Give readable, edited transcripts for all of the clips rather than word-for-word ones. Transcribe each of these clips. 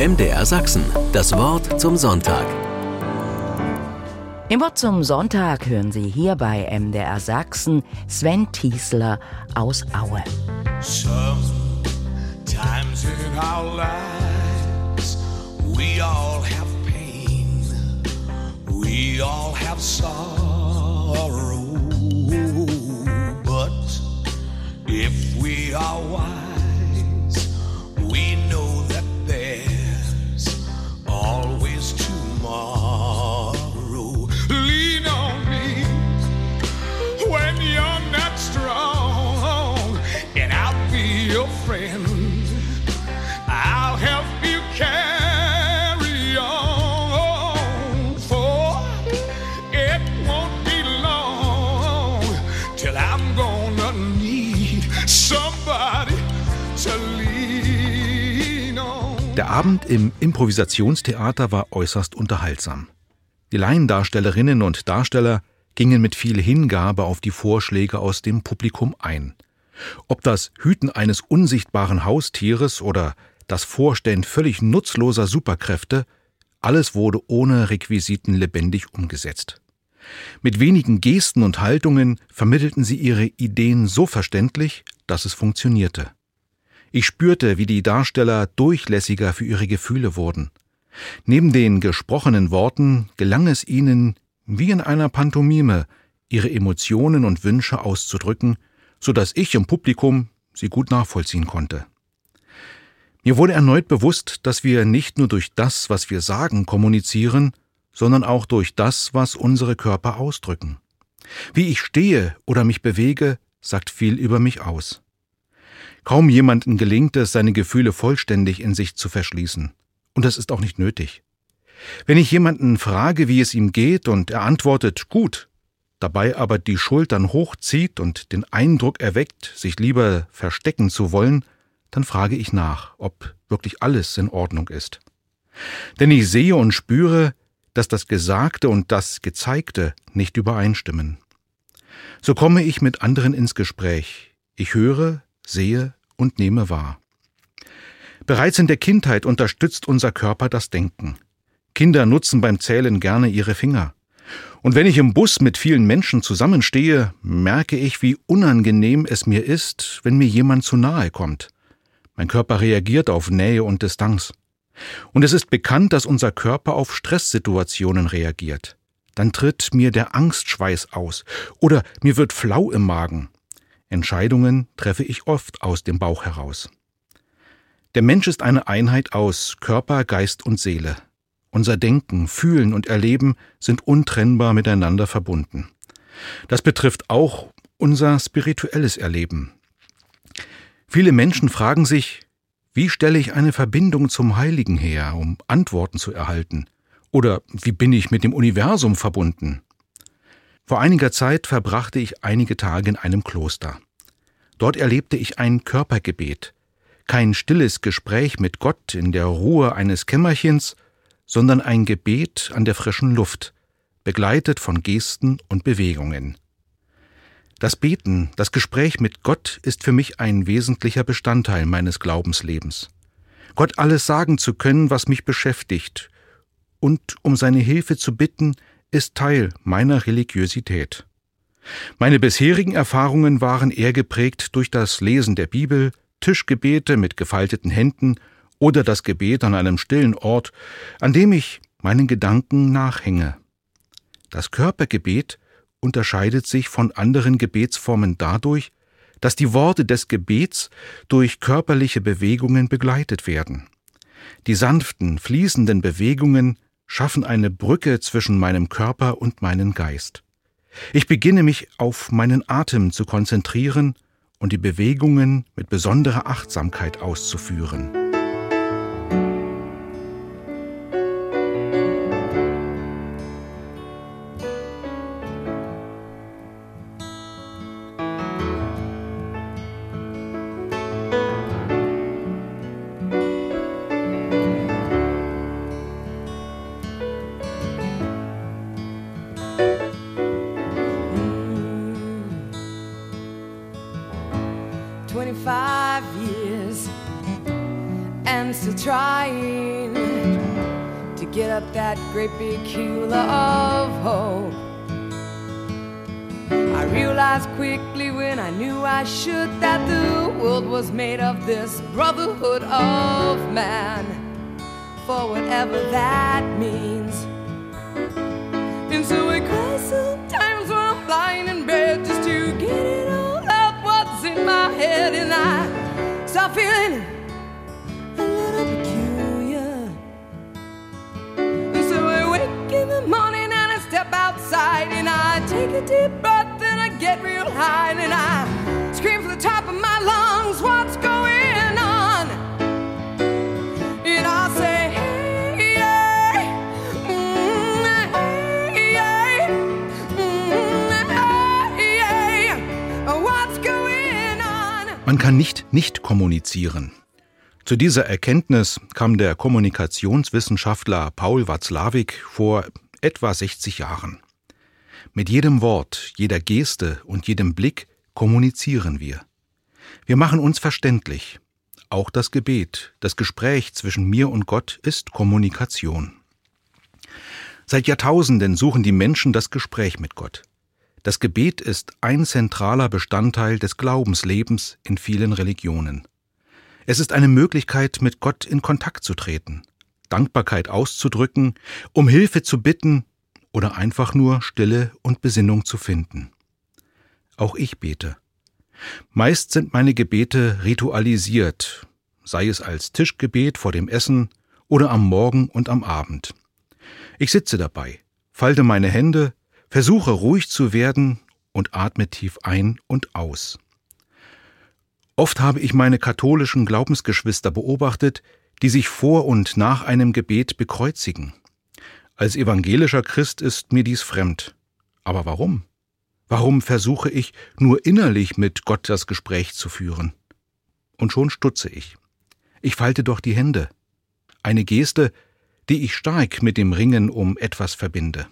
MDR Sachsen, das Wort zum Sonntag. Im Wort zum Sonntag hören Sie hier bei MDR Sachsen Sven Tiesler aus Aue. Sometimes in our lives we all have pain, we all have sorrow, but if we are wise, we know that there's always tomorrow. Lean on me when you're not strong, and I'll be your friend. I'll help you carry on, for it won't be long till I'm gonna need somebody to lean on. Der Abend im Improvisationstheater war äußerst unterhaltsam. Die Laiendarstellerinnen und Darsteller gingen mit viel Hingabe auf die Vorschläge aus dem Publikum ein. Ob das Hüten eines unsichtbaren Haustieres oder das Vorstellen völlig nutzloser Superkräfte, alles wurde ohne Requisiten lebendig umgesetzt. Mit wenigen Gesten und Haltungen vermittelten sie ihre Ideen so verständlich, dass es funktionierte. Ich spürte, wie die Darsteller durchlässiger für ihre Gefühle wurden. Neben den gesprochenen Worten gelang es ihnen, wie in einer Pantomime, ihre Emotionen und Wünsche auszudrücken, so dass ich im Publikum sie gut nachvollziehen konnte. Mir wurde erneut bewusst, dass wir nicht nur durch das, was wir sagen, kommunizieren, sondern auch durch das, was unsere Körper ausdrücken. Wie ich stehe oder mich bewege, sagt viel über mich aus. Kaum jemandem gelingt es, seine Gefühle vollständig in sich zu verschließen. Und das ist auch nicht nötig. Wenn ich jemanden frage, wie es ihm geht, und er antwortet, gut, dabei aber die Schultern hochzieht und den Eindruck erweckt, sich lieber verstecken zu wollen, dann frage ich nach, ob wirklich alles in Ordnung ist. Denn ich sehe und spüre, dass das Gesagte und das Gezeigte nicht übereinstimmen. So komme ich mit anderen ins Gespräch. Ich höre, sehe und nehme wahr. Bereits in der Kindheit unterstützt unser Körper das Denken. Kinder nutzen beim Zählen gerne ihre Finger. Und wenn ich im Bus mit vielen Menschen zusammenstehe, merke ich, wie unangenehm es mir ist, wenn mir jemand zu nahe kommt. Mein Körper reagiert auf Nähe und Distanz. Und es ist bekannt, dass unser Körper auf Stresssituationen reagiert. Dann tritt mir der Angstschweiß aus oder mir wird flau im Magen. Entscheidungen treffe ich oft aus dem Bauch heraus. Der Mensch ist eine Einheit aus Körper, Geist und Seele. Unser Denken, Fühlen und Erleben sind untrennbar miteinander verbunden. Das betrifft auch unser spirituelles Erleben. Viele Menschen fragen sich, wie stelle ich eine Verbindung zum Heiligen her, um Antworten zu erhalten? Oder wie bin ich mit dem Universum verbunden? Vor einiger Zeit verbrachte ich einige Tage in einem Kloster. Dort erlebte ich ein Körpergebet. Kein stilles Gespräch mit Gott in der Ruhe eines Kämmerchens, sondern ein Gebet an der frischen Luft, begleitet von Gesten und Bewegungen. Das Beten, das Gespräch mit Gott ist für mich ein wesentlicher Bestandteil meines Glaubenslebens. Gott alles sagen zu können, was mich beschäftigt, und um seine Hilfe zu bitten, ist Teil meiner Religiosität. Meine bisherigen Erfahrungen waren eher geprägt durch das Lesen der Bibel, Tischgebete mit gefalteten Händen oder das Gebet an einem stillen Ort, an dem ich meinen Gedanken nachhänge. Das Körpergebet unterscheidet sich von anderen Gebetsformen dadurch, dass die Worte des Gebets durch körperliche Bewegungen begleitet werden. Die sanften, fließenden Bewegungen schaffen eine Brücke zwischen meinem Körper und meinem Geist. Ich beginne mich auf meinen Atem zu konzentrieren und die Bewegungen mit besonderer Achtsamkeit auszuführen. still trying to get up that great big hill of hope. I realized quickly when I knew I should that the world was made of this brotherhood of man, for whatever that means. And so I cry sometimes when I'm lying in bed just to get it all out what's in my head, and I start feeling a little peculiar. And so I wake in the morning and I step outside and I take a deep breath and I get real high and I scream from the top of my lungs, what's going on? And I say, hey, yeah, hey, yeah, what's going on? Man kann nicht kommunizieren. Zu dieser Erkenntnis kam der Kommunikationswissenschaftler Paul Watzlawick vor etwa 60 Jahren. Mit jedem Wort, jeder Geste und jedem Blick kommunizieren wir. Wir machen uns verständlich. Auch das Gebet, das Gespräch zwischen mir und Gott ist Kommunikation. Seit Jahrtausenden suchen die Menschen das Gespräch mit Gott. Das Gebet ist ein zentraler Bestandteil des Glaubenslebens in vielen Religionen. Es ist eine Möglichkeit, mit Gott in Kontakt zu treten, Dankbarkeit auszudrücken, um Hilfe zu bitten oder einfach nur Stille und Besinnung zu finden. Auch ich bete. Meist sind meine Gebete ritualisiert, sei es als Tischgebet vor dem Essen oder am Morgen und am Abend. Ich sitze dabei, falte meine Hände, versuche ruhig zu werden und atme tief ein und aus. Oft habe ich meine katholischen Glaubensgeschwister beobachtet, die sich vor und nach einem Gebet bekreuzigen. Als evangelischer Christ ist mir dies fremd. Aber warum? Warum versuche ich, nur innerlich mit Gott das Gespräch zu führen? Und schon stutze ich. Ich falte doch die Hände. Eine Geste, die ich stark mit dem Ringen um etwas verbinde.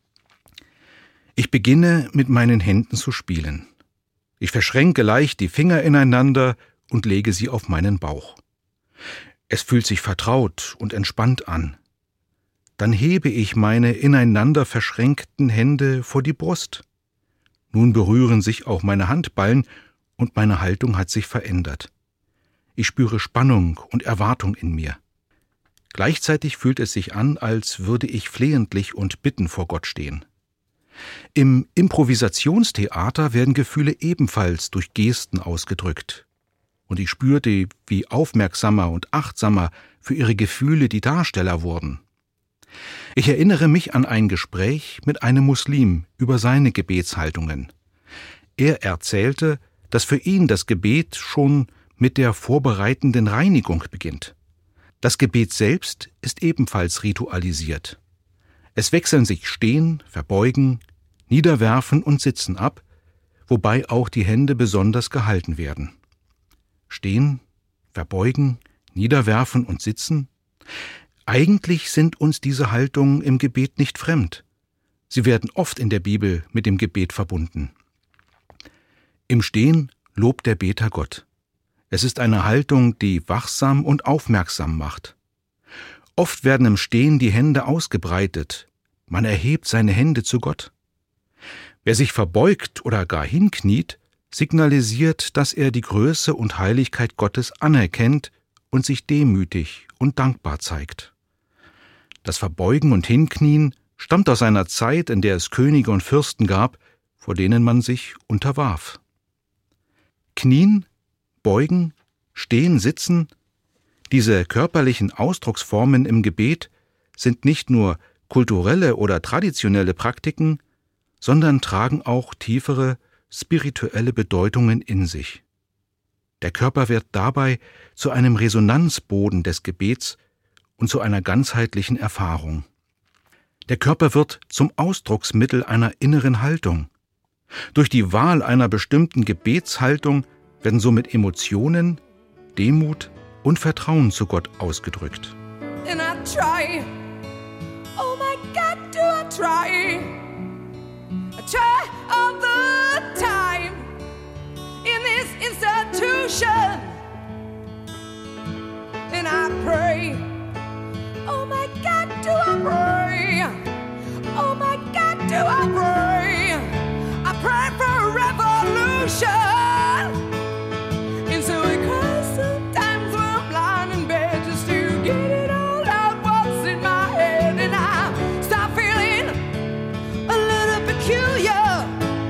Ich beginne, mit meinen Händen zu spielen. Ich verschränke leicht die Finger ineinander und lege sie auf meinen Bauch. Es fühlt sich vertraut und entspannt an. Dann hebe ich meine ineinander verschränkten Hände vor die Brust. Nun berühren sich auch meine Handballen und meine Haltung hat sich verändert. Ich spüre Spannung und Erwartung in mir. Gleichzeitig fühlt es sich an, als würde ich flehentlich und bittend vor Gott stehen. Im Improvisationstheater werden Gefühle ebenfalls durch Gesten ausgedrückt. Und ich spürte, wie aufmerksamer und achtsamer für ihre Gefühle die Darsteller wurden. Ich erinnere mich an ein Gespräch mit einem Muslim über seine Gebetshaltungen. Er erzählte, dass für ihn das Gebet schon mit der vorbereitenden Reinigung beginnt. Das Gebet selbst ist ebenfalls ritualisiert. Es wechseln sich Stehen, Verbeugen, Niederwerfen und Sitzen ab, wobei auch die Hände besonders gehalten werden. Stehen, Verbeugen, Niederwerfen und Sitzen. Eigentlich sind uns diese Haltungen im Gebet nicht fremd. Sie werden oft in der Bibel mit dem Gebet verbunden. Im Stehen lobt der Beter Gott. Es ist eine Haltung, die wachsam und aufmerksam macht. Oft werden im Stehen die Hände ausgebreitet. Man erhebt seine Hände zu Gott. Wer sich verbeugt oder gar hinkniet, signalisiert, dass er die Größe und Heiligkeit Gottes anerkennt und sich demütig und dankbar zeigt. Das Verbeugen und Hinknien stammt aus einer Zeit, in der es Könige und Fürsten gab, vor denen man sich unterwarf. Knien, beugen, stehen, sitzen, diese körperlichen Ausdrucksformen im Gebet sind nicht nur kulturelle oder traditionelle Praktiken, sondern tragen auch tiefere spirituelle Bedeutungen in sich. Der Körper wird dabei zu einem Resonanzboden des Gebets und zu einer ganzheitlichen Erfahrung. Der Körper wird zum Ausdrucksmittel einer inneren Haltung. Durch die Wahl einer bestimmten Gebetshaltung werden somit Emotionen, Demut und Vertrauen zu Gott ausgedrückt. And I try, oh my God, do I try all the time in this institution. And I I pray. Oh my God, do I pray? Oh my God, do I pray? I pray for a revolution. And so it cries sometimes when I'm lying in bed just to get it all out what's in my head. And I start feeling a little peculiar.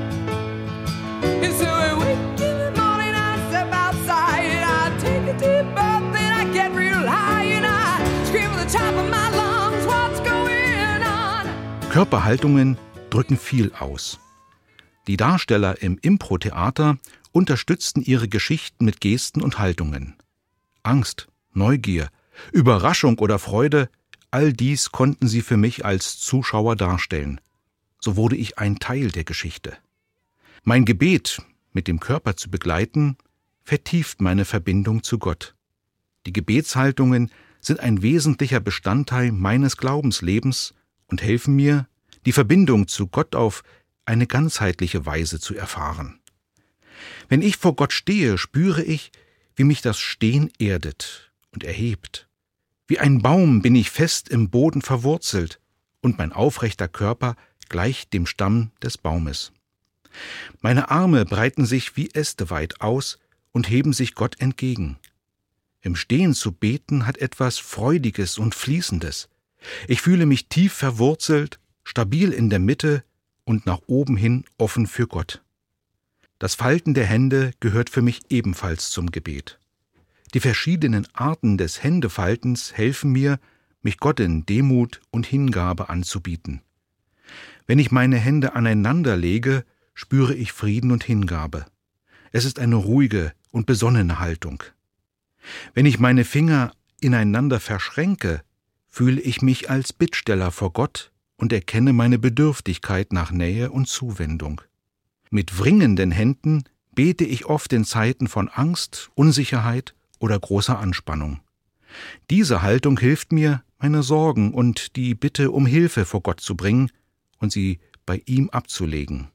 And so I wake in the morning, I step outside and I take a deep breath and I get real high and I scream at the top of my lungs, what's going on? Körperhaltungen drücken viel aus. Die Darsteller im Impro-Theater unterstützten ihre Geschichten mit Gesten und Haltungen. Angst, Neugier, Überraschung oder Freude, all dies konnten sie für mich als Zuschauer darstellen. So wurde ich ein Teil der Geschichte. Mein Gebet, mit dem Körper zu begleiten, vertieft meine Verbindung zu Gott. Die Gebetshaltungen sind ein wesentlicher Bestandteil meines Glaubenslebens und helfen mir, die Verbindung zu Gott auf eine ganzheitliche Weise zu erfahren. Wenn ich vor Gott stehe, spüre ich, wie mich das Stehen erdet und erhebt. Wie ein Baum bin ich fest im Boden verwurzelt und mein aufrechter Körper gleicht dem Stamm des Baumes. Meine Arme breiten sich wie Äste weit aus und heben sich Gott entgegen. Im Stehen zu beten hat etwas Freudiges und Fließendes. Ich fühle mich tief verwurzelt, stabil in der Mitte und nach oben hin offen für Gott. Das Falten der Hände gehört für mich ebenfalls zum Gebet. Die verschiedenen Arten des Händefaltens helfen mir, mich Gott in Demut und Hingabe anzubieten. Wenn ich meine Hände aneinander lege, spüre ich Frieden und Hingabe. Es ist eine ruhige und besonnene Haltung. Wenn ich meine Finger ineinander verschränke, fühle ich mich als Bittsteller vor Gott und erkenne meine Bedürftigkeit nach Nähe und Zuwendung. Mit wringenden Händen bete ich oft in Zeiten von Angst, Unsicherheit oder großer Anspannung. Diese Haltung hilft mir, meine Sorgen und die Bitte um Hilfe vor Gott zu bringen und sie bei ihm abzulegen.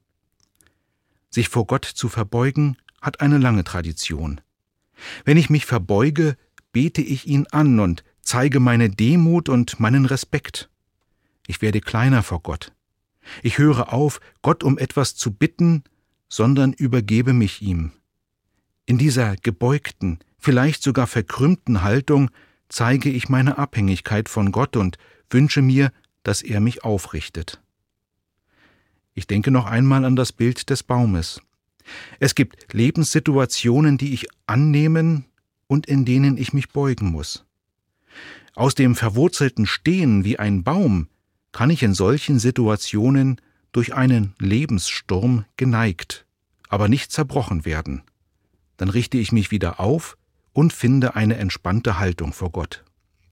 Sich vor Gott zu verbeugen, hat eine lange Tradition. Wenn ich mich verbeuge, bete ich ihn an und zeige meine Demut und meinen Respekt. Ich werde kleiner vor Gott. Ich höre auf, Gott um etwas zu bitten, sondern übergebe mich ihm. In dieser gebeugten, vielleicht sogar verkrümmten Haltung zeige ich meine Abhängigkeit von Gott und wünsche mir, dass er mich aufrichtet. Ich denke noch einmal an das Bild des Baumes. Es gibt Lebenssituationen, die ich annehmen und in denen ich mich beugen muss. Aus dem verwurzelten Stehen wie ein Baum kann ich in solchen Situationen durch einen Lebenssturm geneigt, aber nicht zerbrochen werden. Dann richte ich mich wieder auf und finde eine entspannte Haltung vor Gott.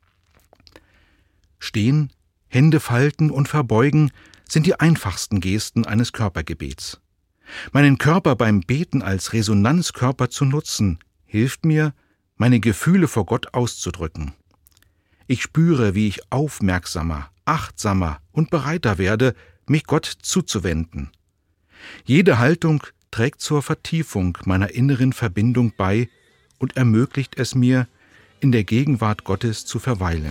Stehen, Hände falten und verbeugen sind die einfachsten Gesten eines Körpergebets. Meinen Körper beim Beten als Resonanzkörper zu nutzen, hilft mir, meine Gefühle vor Gott auszudrücken. Ich spüre, wie ich aufmerksamer, achtsamer und bereiter werde, mich Gott zuzuwenden. Jede Haltung trägt zur Vertiefung meiner inneren Verbindung bei und ermöglicht es mir, in der Gegenwart Gottes zu verweilen.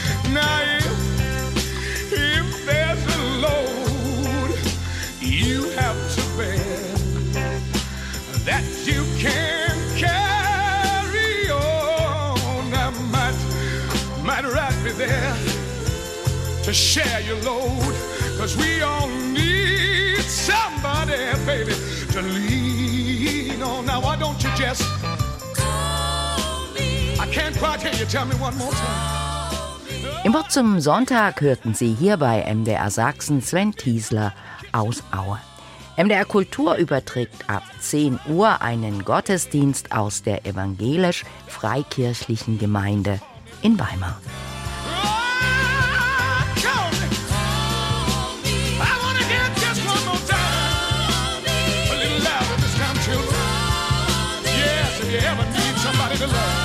If there's a load you have to bear that you can't carry on, that might right be there to share your load, 'cause we all need somebody, baby, to lean on. Now why don't you just call me? I can't quite hear you. Tell me one more time. Im Wort zum Sonntag hörten Sie hier bei MDR Sachsen Sven Tiesler aus Aue. MDR Kultur überträgt ab 10 Uhr einen Gottesdienst aus der evangelisch-freikirchlichen Gemeinde in Weimar. Yes, if you ever need somebody to love.